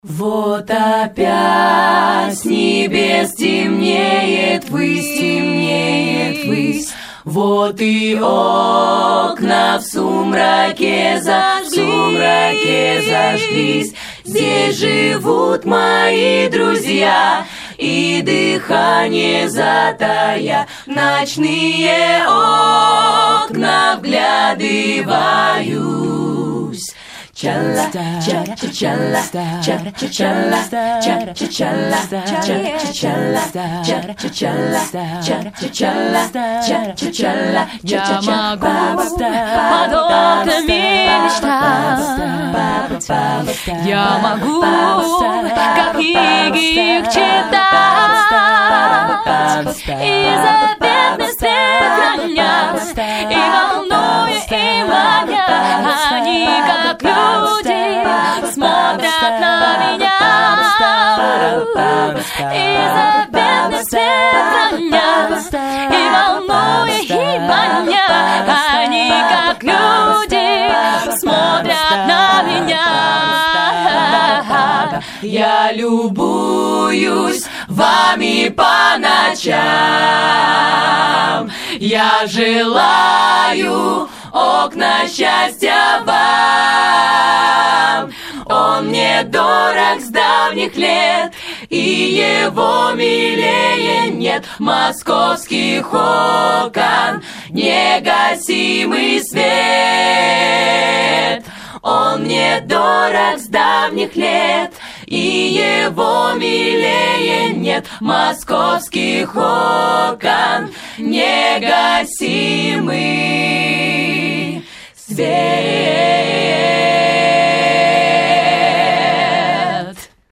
Вот опять с небес темнеет высь. Вот и окна в сумраке зажглись. Здесь живут мои друзья, и дыхание затая, ночные окна вглядываюсь. Чалла, чалла, чалла, чалла, чалла, чалла, чалла, чалла. Я могу подобными мечтать, я могу, как книги их читать, и заветный свет гонять, и волнуя, и маня, они как люди смотрят на меня, и заветный свет гонять, и волнуя, и маня, они как люди смотрят на меня. Я любуюсь вами по ночам, я желаю окна счастья вам. Он мне дорог с давних лет, и его милее нет. Московских окон негасимый свет. Он мне дорог с давних лет, и его милее нет. Московских окон негасимый свет.